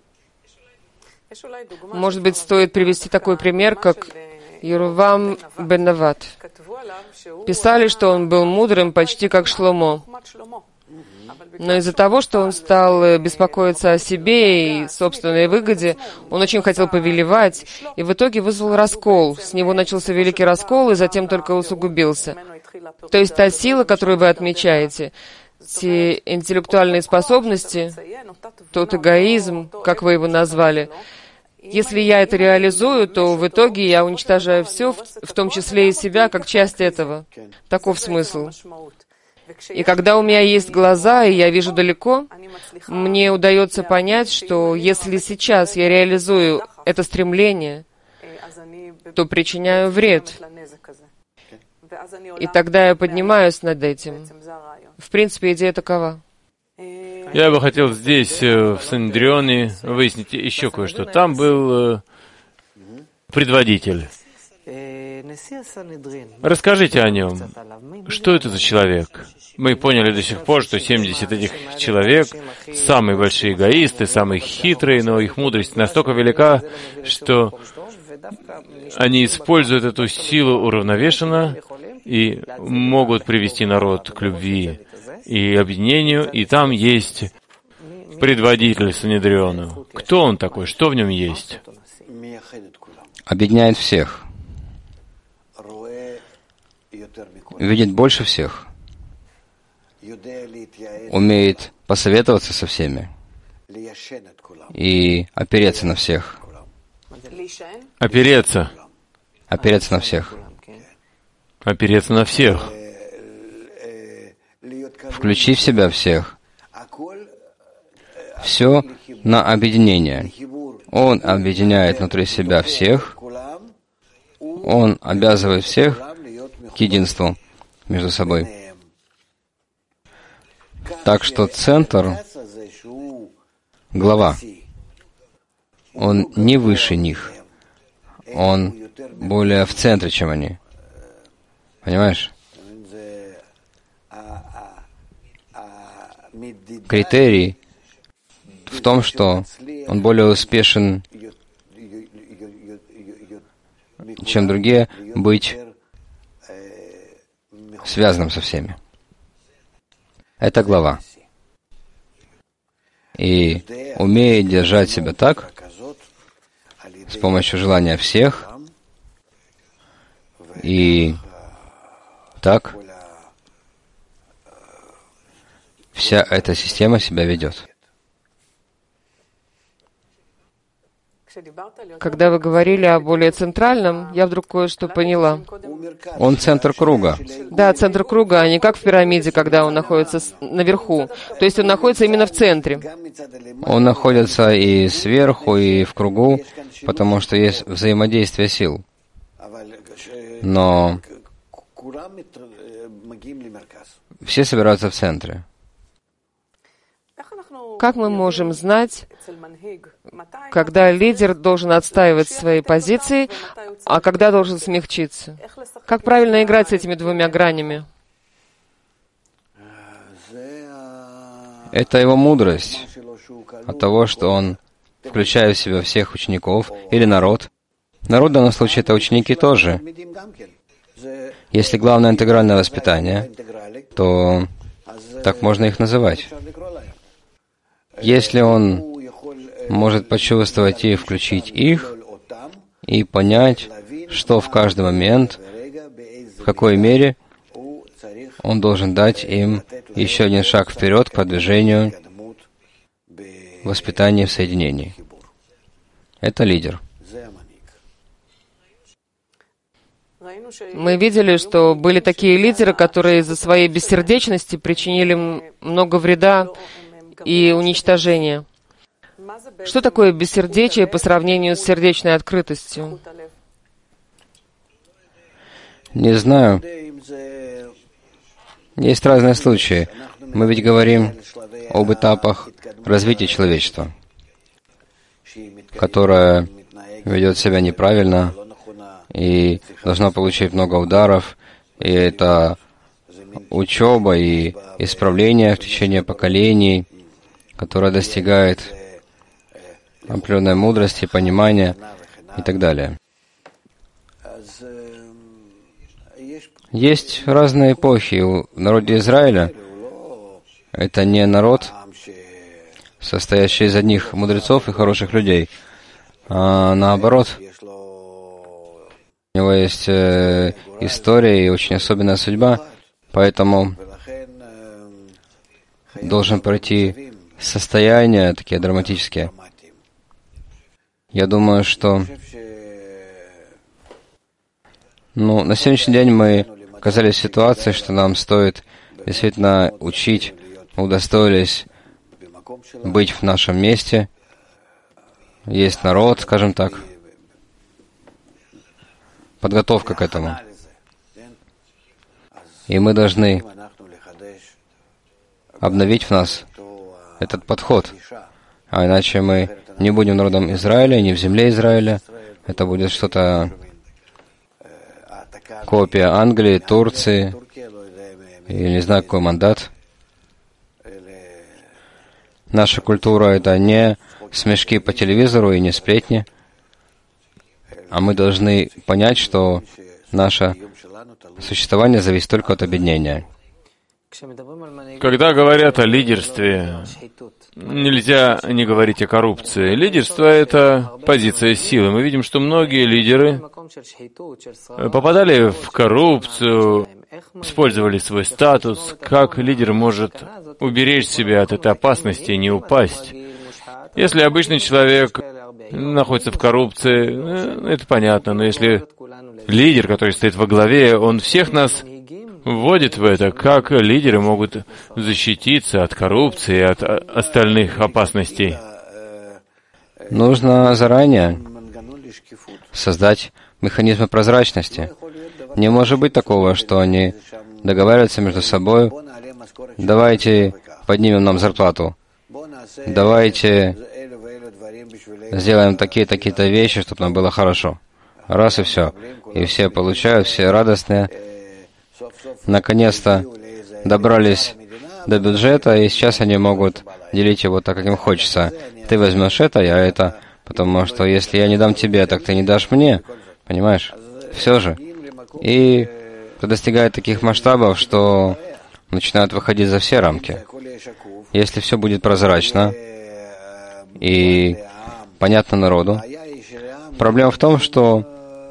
Может быть, стоит привести такой пример, как Еровоам бен Нават. Писали, что он был мудрым почти как Шломо. Но из-за того, что он стал беспокоиться о себе и собственной выгоде, он очень хотел повелевать, и в итоге вызвал раскол. С него начался великий раскол, и затем только усугубился. То есть та сила, которую вы отмечаете, те интеллектуальные способности, тот эгоизм, как вы его назвали, Если я это реализую, то в итоге я уничтожаю все, в том числе и себя, как часть этого. Таков смысл. И когда у меня есть глаза, и я вижу далеко, мне удается понять, что если сейчас я реализую это стремление, то причиняю вред. И тогда я поднимаюсь над этим. В принципе, идея такова. Я бы хотел здесь, в Санедрионе, выяснить еще кое-что. Там был предводитель. Расскажите о нем. Что это за человек? Мы поняли до сих пор, что семьдесят этих человек самые большие эгоисты, самые хитрые, но их мудрость настолько велика, что они используют эту силу уравновешенно и могут привести народ к любви и объединению, и там есть предводитель Санедриону. Кто он такой? Что в нем есть? Объединяет всех. Видит больше всех. Умеет посоветоваться со всеми и опереться на всех. Опереться. Опереться на всех. Опереться на всех. Включи в себя всех. Все на объединение. Он объединяет внутри себя всех. Он обязывает всех к единству между собой. Так что центр, глава, он не выше них. Он более в центре, чем они. Понимаешь? Критерий в том, что он более успешен, чем другие, быть связанным со всеми. Это глава. И умеет держать себя так, с помощью желания всех, и так вся эта система себя ведет. Когда вы говорили о более центральном, я вдруг кое-что поняла. Он центр круга. Да, центр круга, а не как в пирамиде, когда он находится наверху. То есть он находится именно в центре. Он находится и сверху, и в кругу, потому что есть взаимодействие сил. Но все собираются в центре. Как мы можем знать, когда лидер должен отстаивать свои позиции, а когда должен смягчиться? Как правильно играть с этими двумя гранями? Это его мудрость от того, что он включает в себя всех учеников или народ. Народ в данном случае это ученики тоже. Если главное интегральное воспитание, то так можно их называть. Если он может почувствовать и включить их, и понять, что в каждый момент, в какой мере он должен дать им еще один шаг вперед к продвижению воспитания в соединении. Это лидер. Мы видели, что были такие лидеры, которые из-за своей бессердечности причинили много вреда и уничтожения. Что такое бессердечие по сравнению с сердечной открытостью? Не знаю. Есть разные случаи. Мы ведь говорим об этапах развития человечества, которое ведет себя неправильно и должно получить много ударов, и это учеба и исправление в течение поколений, которое достигает определенной мудрости, понимания и так далее. Есть разные эпохи. У народа Израиля это не народ, состоящий из одних мудрецов и хороших людей, а наоборот, у него есть э, история и очень особенная судьба, поэтому должен пройти состояния такие драматические. Я думаю, что ну, на сегодняшний день мы оказались в ситуации, что нам стоит действительно учить, удостоились быть в нашем месте. Есть народ, скажем так, подготовка к этому. И мы должны обновить в нас этот подход. А иначе мы не будем народом Израиля, не в земле Израиля. Это будет что-то копия Англии, Турции, или не знаю, какой мандат. Наша культура — это не смешки по телевизору и не сплетни. А мы должны понять, что наше существование зависит только от объединения. Когда говорят о лидерстве, нельзя не говорить о коррупции. Лидерство — это позиция силы. Мы видим, что многие лидеры попадали в коррупцию, использовали свой статус. Как лидер может уберечь себя от этой опасности и не упасть? Если обычный человек находится в коррупции, это понятно, но если лидер, который стоит во главе, он всех нас вводит в это, как лидеры могут защититься от коррупции, от остальных опасностей. Нужно заранее создать механизмы прозрачности. Не может быть такого, что они договариваются между собой: давайте поднимем нам зарплату, давайте сделаем такие-такие-то вещи, чтобы нам было хорошо. Раз и все. И все получают, все радостные. Наконец-то добрались до бюджета, и сейчас они могут делить его так, как им хочется. Ты возьмешь это, я это, потому что если я не дам тебе, так ты не дашь мне. Понимаешь? Все же. И это достигает таких масштабов, что начинают выходить за все рамки. Если все будет прозрачно и понятно народу, проблема в том, что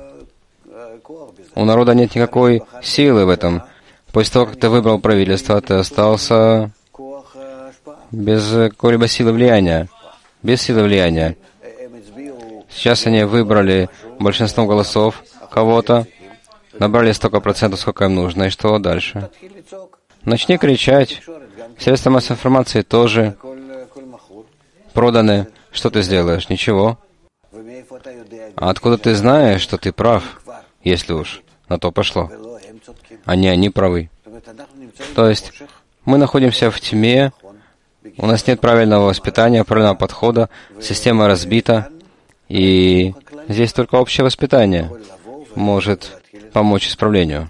у народа нет никакой силы в этом. После того, как ты выбрал правительство, ты остался без какой-либо силы влияния. Без силы влияния. Сейчас они выбрали большинством голосов кого-то, набрали столько процентов, сколько им нужно, и что дальше? Начни кричать. Средства массовой информации тоже проданы. Что ты сделаешь? Ничего. А откуда ты знаешь, что ты прав, если уж на то пошло? А не они правы. То есть мы находимся в тьме, у нас нет правильного воспитания, правильного подхода, система разбита, и здесь только общее воспитание может помочь исправлению.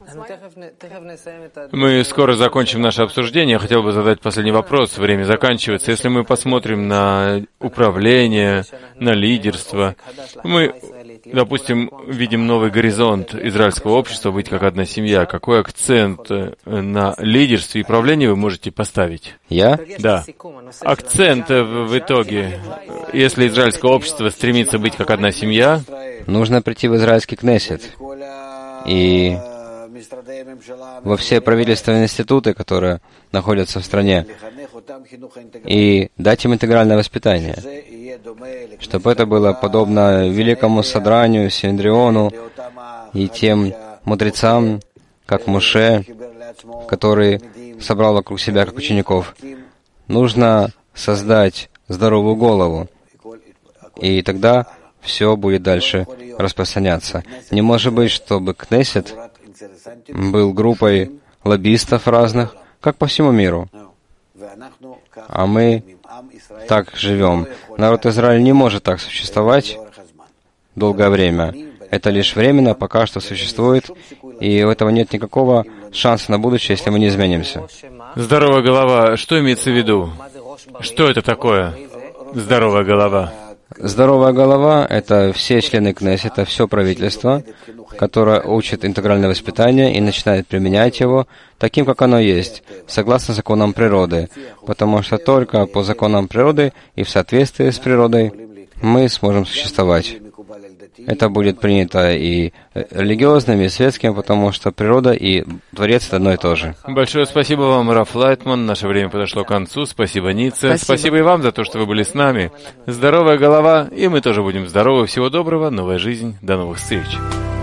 Мы скоро закончим наше обсуждение. Я хотел бы задать последний вопрос. Время заканчивается. Если мы посмотрим на управление, на лидерство, мы, допустим, видим новый горизонт израильского общества, быть как одна семья. Какой акцент на лидерстве и правлении вы можете поставить? Я? Да. Акцент в итоге, если израильское общество стремится быть как одна семья, нужно прийти в израильский Кнессет и во все правительственные институты, которые находятся в стране, и дать им интегральное воспитание, чтобы это было подобно Великому Собранию, Синедриону и тем мудрецам, как Моше, который собрал вокруг себя как учеников. Нужно создать здоровую голову, и тогда все будет дальше распространяться. Не может быть, чтобы Кнессет был группой лоббистов разных, как по всему миру. А мы так живем. Народ Израиля не может так существовать долгое время. Это лишь временно, пока что существует, и у этого нет никакого шанса на будущее, если мы не изменимся. Здоровая голова, что имеется в виду? Что это такое? Здоровая голова. Здоровая голова — это все члены Кнессета, все правительство, которое учит интегральное воспитание и начинает применять его таким, как оно есть, согласно законам природы, потому что только по законам природы и в соответствии с природой мы сможем существовать. Это будет принято и религиозными, и светскими, потому что природа и Творец — это одно и то же. Большое спасибо вам, Раф Лайтман. Наше время подошло к концу. Спасибо, Ницца. Спасибо. Спасибо и вам за то, что вы были с нами. Здоровая голова, и мы тоже будем здоровы. Всего доброго, новая жизнь. До новых встреч.